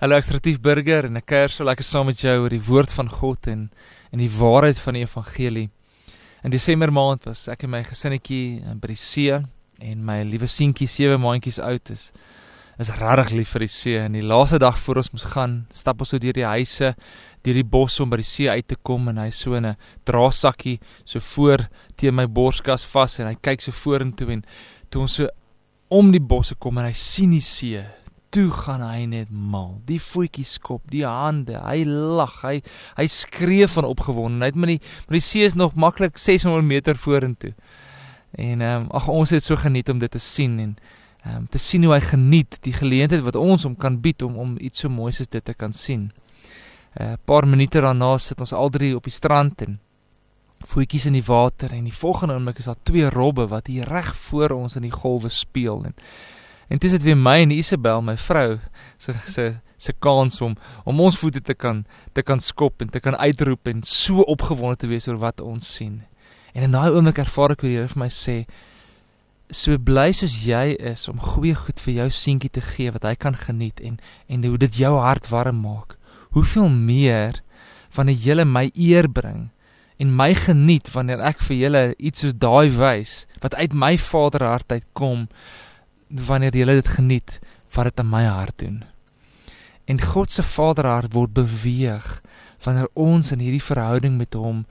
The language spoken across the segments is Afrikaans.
Hallo, ek is Retief Burger en ek kuier so lekker saam met jou oor die woord van God en die waarheid van die evangelie. In Desember maand was ek en my gesinnetjie by die see en my liewe seentjie 7 maandjies oud is regtig lief vir die see. En die laaste dag voor ons moes gaan, stap ons so deur die huise, deur die bos om by die see uit te kom en hy so in 'n draasakkie so voor teen my borskas vas en hy kyk so vorentoe en toe ons so om die bosse kom en hy sien die see. Toe gaan hy net mal, die voetjies skop, die hande, hy lag, hy skree van opgewondenheid, maar die see is nog maklik 600 meter vorentoe. En ons het so geniet om dit te sien en te sien hoe hy geniet die geleentheid wat ons hom kan bied om iets so moois as dit te kan sien. Paar minute daarna sit ons al drie op die strand en voetjies in die water en die volgende oomblik is daar 2 robbe wat hier reg voor ons in die golwe speel en dit is dit weer my en Isabel, my vrou, se kans om ons voete te kan skop en te kan uitroep en so opgewonde te wees oor wat ons sien. En in daai oomblik ervaar ek hoe die Here vir my sê, so bly soos jy is om goeie goed vir jou seentjie te gee wat hy kan geniet en hoe dit jou hart warm maak. Hoeveel meer wanneer julle my eer bring en my geniet wanneer ek vir julle iets soos daai wys wat uit my vaderhart uitkom. Wanneer jy dit geniet, wat dit aan my hart doen. En God se vaderhart word beweeg, wanneer ons in hierdie verhouding met hom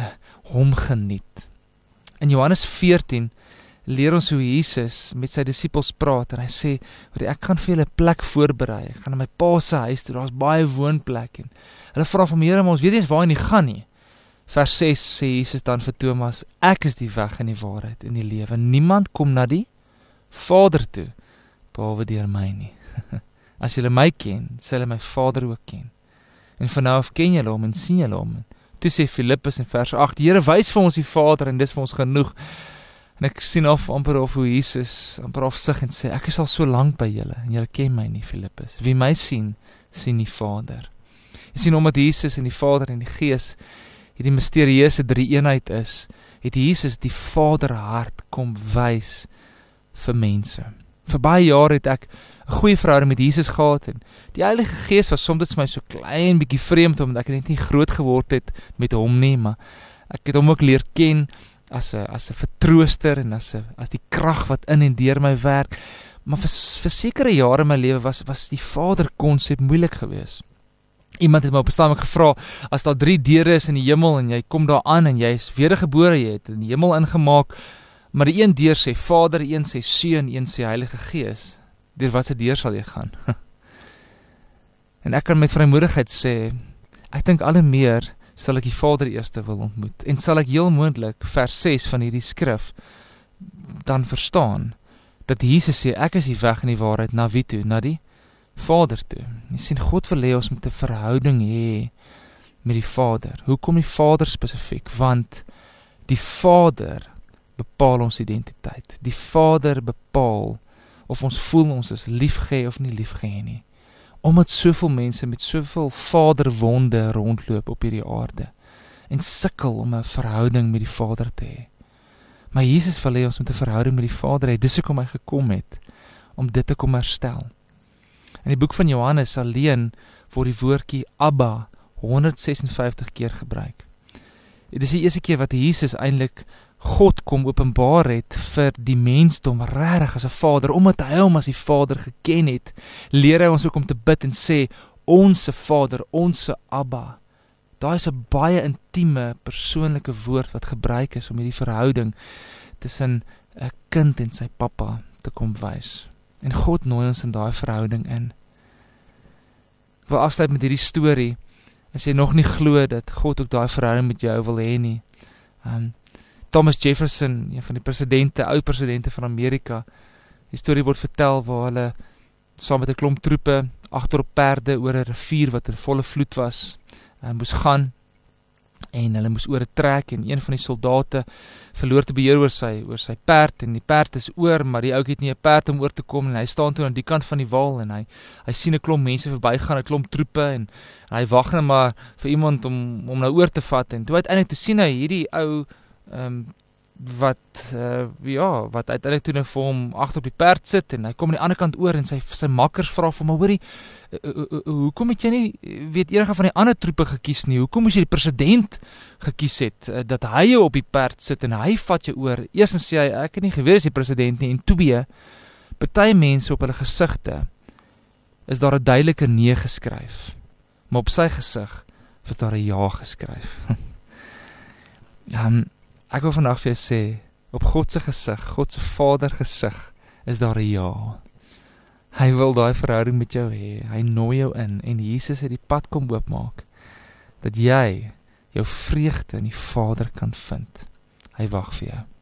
geniet. In Johannes 14 leer ons hoe Jesus met sy disippels praat, en hy sê, ek gaan vir julle 'n plek voorberei, ek gaan na my pa se huis toe, daar's baie woonplek, en hulle vra van Here, maar ons weet nie eens waar hy gaan nie. Vers 6 sê Jesus dan vir Thomas, ek is die weg en die waarheid en die lewe, niemand kom na die Vader toe, behalwe deur my nie. As julle my ken, sal julle my Vader ook ken. En van nou af ken julle hom en sien julle hom. Toe sê Filippus in vers 8, die Here wys vir ons die Vader en dis vir ons genoeg. En ek sien amper of hoe Jesus amper afsig en sê, ek is al so lank by julle en julle ken my nie, Filippus. Wie my sien, sien die Vader. Jy sien, omdat Jesus en die Vader en die Gees hierdie misterieuse drie-eenheid is, het Jesus die Vaderhart kom wys vir mense. Vir baie jare het ek 'n goeie verhouding met Jesus gehad en die Heilige Gees was soms my so klein bietjie vreemd omdat ek net nie groot geword het met hom nie, maar ek het hom ook leer ken as 'n vertrooster en as die krag wat in en deur my werk. Maar vir sekere jare in my lewe was die Vader konsep moeilik geweest. Iemand het my op 'n stadium gevra, as daar 3 deure is in die hemel en jy kom daar aan en jy is wedergebore, jy het in die hemel ingemaak, maar die een deur sê Vader, een sê Seun, een sê Heilige Gees. Deur watse deur sal jy gaan? En ek kan met vrymoedigheid sê, ek dink al meer sal ek die Vader eerste wil ontmoet. En sal ek heel moontlik vers 6 van hierdie skrif dan verstaan, dat Jesus sê, ek is die weg en die waarheid, na wie toe? Na die Vader toe. Jy sien, God wil hê ons met 'n verhouding hê met die Vader. Hoekom die Vader spesifiek? Want die Vader bepaal ons identiteit. Die Vader bepaal of ons voel ons is liefgehê of nie liefgehê nie. Omdat soveel mense met soveel vaderwonde rondloop op hierdie aarde en sukkel om 'n verhouding met die Vader te hê. Maar Jesus wil hê ons met 'n verhouding met die Vader hê. Dis hoekom hy gekom het om dit te kom herstel. In die boek van Johannes alleen word die woordjie Abba 156 keer gebruik. Dit is die eerste keer wat Jesus eintlik God kom openbaar het vir die mensdom regtig as 'n Vader, omdat hy hom as die Vader geken het, leer hy ons ook om te bid en sê, onse Vader, onse Abba. Daar is 'n baie intieme, persoonlike woord wat gebruik is om hierdie verhouding tussen 'n kind en sy pappa te kom wys. En God nooi ons in daai verhouding in. Ek wil afsluit met hierdie storie, as jy nog nie glo dat God ook daai verhouding met jou wil hê nie. Thomas Jefferson, een van die ou presidente van Amerika, die storie word vertel waar hulle saam met 'n klomp troepe agter op perde oor 'n rivier wat in volle vloed was, moes gaan en hulle moes oor 'n trek en een van die soldate verloor te beheer oor sy perd en die perd is oor, maar die ouetjie het nie 'n perd om oor te kom en hy staan toe aan die kant van die wal en hy sien 'n klomp mense verbygaan, 'n klomp troepe en hy wag net maar vir iemand om nou oor te vat en toe uiteindelik toe sien hy hierdie ou wat uiteindelik toe nou vir hom agter op die perd sit en hy kom aan die ander kant oor en sy makkers vra vir hom, maar hoorie, hoekom het jy nie enige van die ander troepe gekies nie? Hoekom moes jy die president gekies het, dat hy jou op die perd sit en hy vat jou oor? Eerstens sê hy, ek het nie geweet as die president nie, en twee, party mense op hulle gesigte is daar 'n duidelike nee geskryf, maar op sy gesig is daar 'n ja geskryf. Ek wil vandag vir jou sê, op God se gesig, God se Vader gesig, is daar 'n ja. Hy wil daai verhouding met jou hê, hy nooi jou in, en Jesus het die pad kom oopmaak, dat jy jou vreugde in die Vader kan vind. Hy wag vir jou.